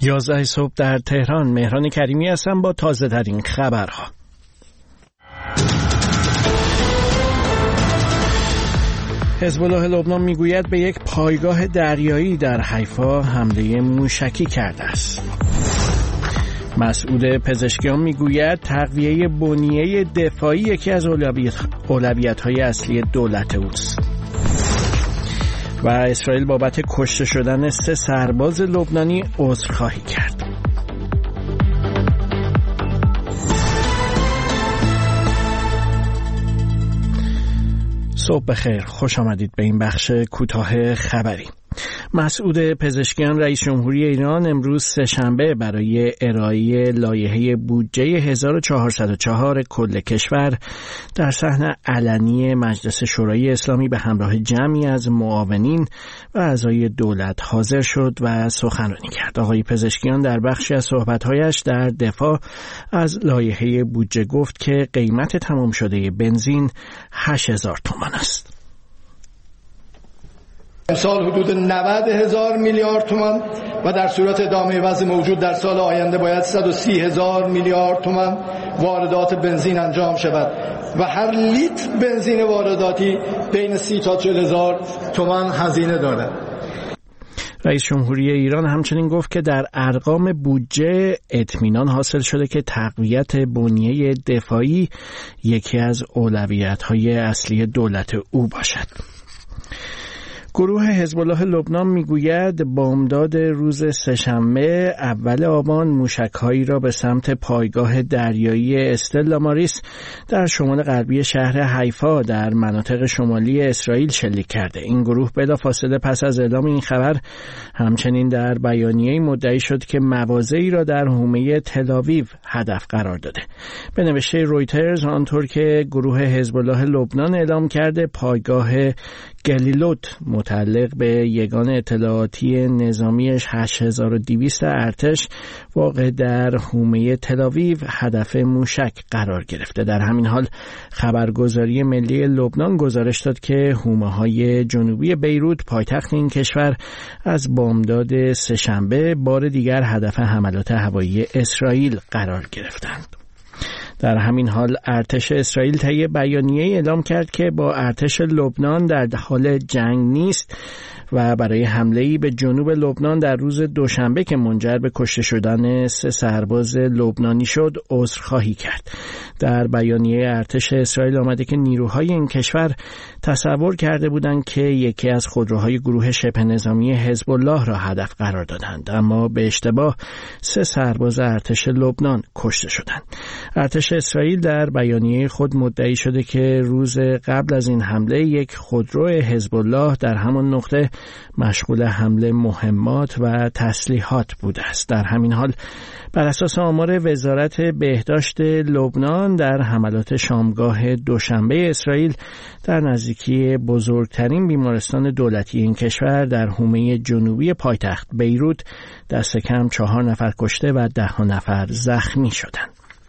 11 صبح در تهران. مهران کریمی هستم با تازه ترین خبرها. حزب الله لبنان میگوید به یک پایگاه دریایی در حیفا حمله موشکی کرده است. مسعود پزشکیان میگوید تقویه بنیه دفاعی یکی از اولویت‌های اصلی دولت اوست. و اسرائیل بابت کشته شدن 3 سرباز لبنانی عذرخواهی کرد. صبح بخیر، خوش آمدید به این بخش کوتاه خبری. مسعود پزشکیان رئیس جمهوری ایران امروز سه‌شنبه برای ارائه لایحه بودجه 1404 کل کشور در صحن علنی مجلس شورای اسلامی به همراه جمعی از معاونین و اعضای دولت حاضر شد و سخنرانی کرد. آقای پزشکیان در بخشی از صحبت‌هایش در دفاع از لایحه بودجه گفت که قیمت تمام شده بنزین 8000 تومان است. امسال حدود 90,000 میلیارد تومان و در صورت ادامه وضع موجود در سال آینده باید 130,000 میلیارد تومان واردات بنزین انجام شود و هر لیتر بنزین وارداتی بین 30 تا 40,000 تومان هزینه دارد. رئیس جمهوری ایران همچنین گفت که در ارقام بودجه اطمینان حاصل شده که تقویت بنیه دفاعی یکی از اولویت‌های اصلی دولت او باشد. گروه حزب الله لبنان میگوید بامداد روز سه‌شنبه اول آبان موشک‌هایی را به سمت پایگاه دریایی استلا ماریس در شمال غربی شهر حیفا در مناطق شمالی اسرائیل شلیک کرده. این گروه بلافاصله پس از اعلام این خبر همچنین در بیانیه‌ای مدعی شد که مواضعی را در حومه تل‌آویو هدف قرار داده. به نوشته رویترز آنطور که گروه حزب الله لبنان اعلام کرده پایگاه گلیلوت متعلق به یگان اطلاعاتی نظامیش 8200 ارتش واقع در حومه تل‌آویو هدف موشک قرار گرفته. در همین حال خبرگزاری ملی لبنان گزارش داد که حومه‌های جنوبی بیروت پایتخت این کشور از بامداد سه‌شنبه بار دیگر هدف حملات هوایی اسرائیل قرار گرفتند. در همین حال ارتش اسرائیل طی بیانیه‌ای اعلام کرد که با ارتش لبنان در حال جنگ نیست و برای حمله‌ای به جنوب لبنان در روز دوشنبه که منجر به کشته شدن 3 سرباز لبنانی شد عذرخواهی کرد. در بیانیه ارتش اسرائیل آمده که نیروهای این کشور تصور کرده بودند که یکی از خودروهای گروه شبه نظامی حزب الله را هدف قرار دادند، اما به اشتباه 3 سرباز ارتش لبنان کشته شدند. ارتش اسرائیل در بیانیه خود مدعی شده که روز قبل از این حمله یک خودرو حزب الله در همان نقطه مشغول حمله مهمات و تسلیحات بوده است. در همین حال بر اساس آمار وزارت بهداشت لبنان در حملات شامگاه دوشنبه اسرائیل در نزدیکی بزرگترین بیمارستان دولتی این کشور در حومه جنوبی پایتخت بیروت دست کم 4 نفر کشته و 10 نفر زخمی شدند.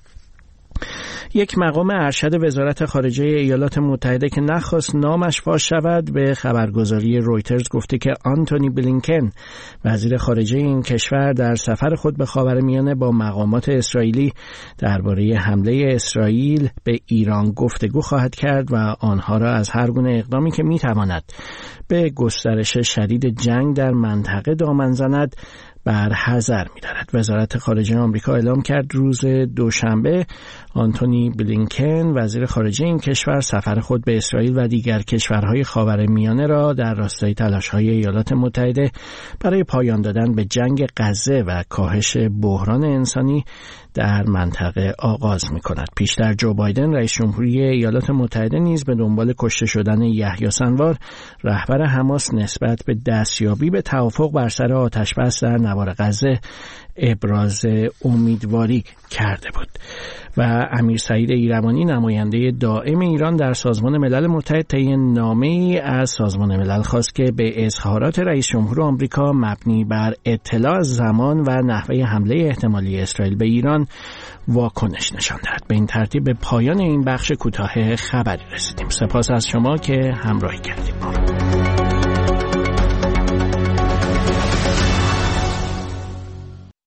یک مقام ارشد وزارت خارجه ایالات متحده که نخواست نامش فاش شود به خبرگزاری رویترز گفته که آنتونی بلینکن وزیر خارجه این کشور در سفر خود به خاورمیانه با مقامات اسرائیلی درباره حمله اسرائیل به ایران گفتگو خواهد کرد و آنها را از هر گونه اقدامی که میتواند به گسترش شدید جنگ در منطقه دامن زند بر حذر می‌دارد. وزارت خارجه آمریکا اعلام کرد روز دوشنبه آنتونی بلینکن وزیر خارجه این کشور سفر خود به اسرائیل و دیگر کشورهای خاورمیانه را در راستای تلاش‌های ایالات متحده برای پایان دادن به جنگ غزه و کاهش بحران انسانی در منطقه آغاز می‌کند. پیشتر جو بایدن رئیس جمهوری ایالات متحده نیز به دنبال کشته شدن یحیی سنوار رهبر حماس نسبت به دستیابی به توافق بر سر آتش‌بس در نوار غزه ابراز امیدواری کرده بود. و امیر سعید ایروانی نماینده دائم ایران در سازمان ملل متحد طی نامه‌ای از سازمان ملل خواست که به اظهارات رئیس جمهور آمریکا مبنی بر اطلاع از زمان و نحوه حمله احتمالی اسرائیل به ایران واکنش نشان دهد. به این ترتیب به پایان این بخش کوتاه خبری رسیدیم. سپاس از شما که همراهی کردید.